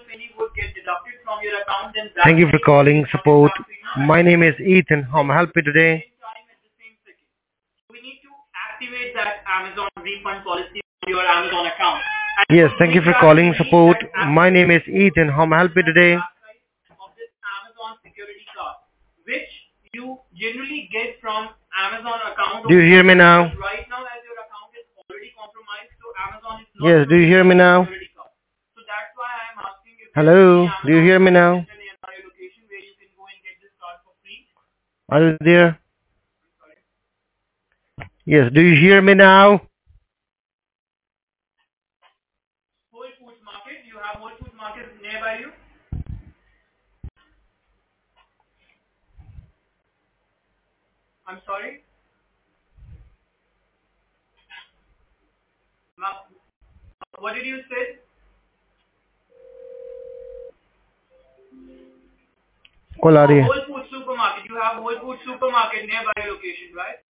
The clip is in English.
Thank you for calling support. My name is Ethan. How may I help you today? Yes, thank you for calling support. My name is Ethan. How may I help you today? Do you hear me now? Yes, do you hear me now? Hello, do you hear me now? Are you there? Yes, do you hear me now? Call आ रही है